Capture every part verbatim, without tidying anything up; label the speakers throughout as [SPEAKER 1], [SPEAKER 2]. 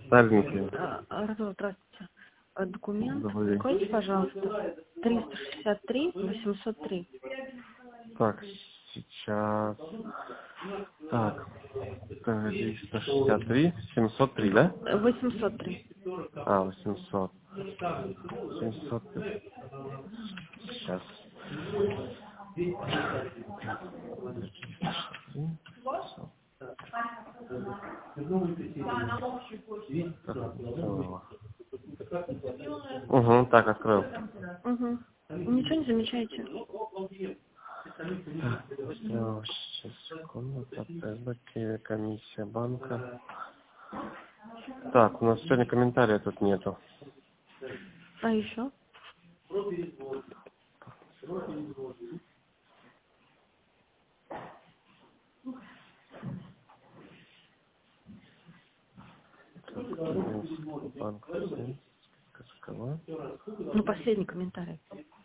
[SPEAKER 1] Старенький.
[SPEAKER 2] А, Артур, здравствуйте. А, Документ.
[SPEAKER 1] Добрый день.
[SPEAKER 2] Скажите, пожалуйста, триста шестьдесят три восемьсот три.
[SPEAKER 1] Так, сейчас... Так, триста шестьдесят три семьсот три, да?
[SPEAKER 2] Э, восемьсот три.
[SPEAKER 1] А, восемьсот. семьсот. Сейчас. Угу, так, открыл.
[SPEAKER 2] Угу. Ничего не замечаете?
[SPEAKER 1] Так, сейчас, секунду, потребности, комиссия банка. Так, у нас сегодня комментария тут нету.
[SPEAKER 2] А еще?
[SPEAKER 1] Банк, КСКВ.
[SPEAKER 2] Ну, последний комментарий.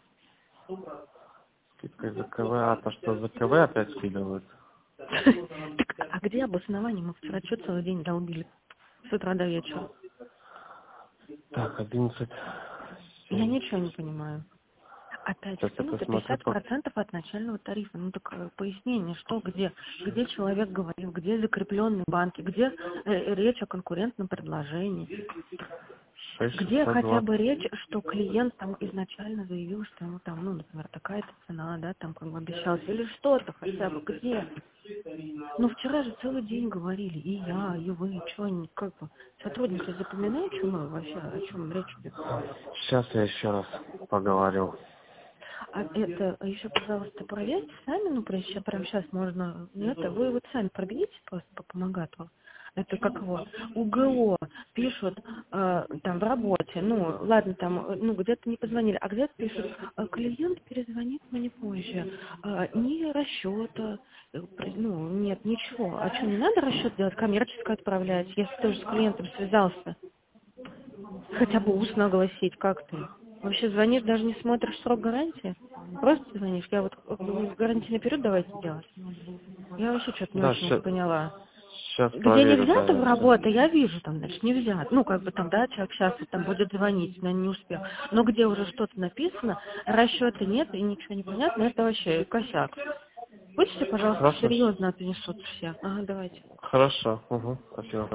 [SPEAKER 1] Скидка за КВ, а то что за КВ опять скидывают?
[SPEAKER 2] Так, а где обоснование? Мы вчера что целый день долбили? С утра до вечера.
[SPEAKER 1] Так, одиннадцать.
[SPEAKER 2] Я ничего не понимаю. Опять
[SPEAKER 1] Сейчас я
[SPEAKER 2] скинуто
[SPEAKER 1] посмотрю.
[SPEAKER 2] пятьдесят процентов от начального тарифа. Ну так э, пояснение, что где? Где человек говорил, где закрепленные банки, где э, речь о конкурентном предложении? Где хотя бы речь, что клиент там изначально заявил, что ему там, ну, например, такая-то цена, да, там как бы обещался, или что-то хотя бы, где? Ну, вчера же целый день говорили, и я, и вы, что они, как бы, сотрудники запоминают, что мы вообще, о чем речь идет?
[SPEAKER 1] Сейчас я еще раз поговорю.
[SPEAKER 2] А это еще, пожалуйста, проверьте сами, ну, прям прямо сейчас можно, нет, вы вот сами проберите просто по помогатору. Это как его, УГО пишут э, там в работе, ну, ладно, там, э, ну, где-то не позвонили, а где-то пишут, э, клиент перезвонит мне позже, э, ни расчета, э, при- ну, нет, ничего. А что, не надо расчет делать, коммерческое отправлять, если ты уже с клиентом связался? Хотя бы устно огласить, как ты? Вообще звонишь, даже не смотришь срок гарантии? Просто звонишь. Я вот э, гарантийный период давайте делать. Я вообще что-то не
[SPEAKER 1] Да,
[SPEAKER 2] очень это
[SPEAKER 1] сейчас,
[SPEAKER 2] поняла.
[SPEAKER 1] сейчас
[SPEAKER 2] Где не
[SPEAKER 1] проверю, да,
[SPEAKER 2] взято в
[SPEAKER 1] я все.
[SPEAKER 2] работу, я вижу там, значит, не взят. Ну, как бы там, да, человек сейчас там будет звонить, но не успел. Но где уже что-то написано, расчета нет и ничего не понятно, это вообще косяк. Будьте, пожалуйста,
[SPEAKER 1] Хорошо.
[SPEAKER 2] серьезно отнесут все. Ага, давайте.
[SPEAKER 1] Хорошо, угу, спасибо.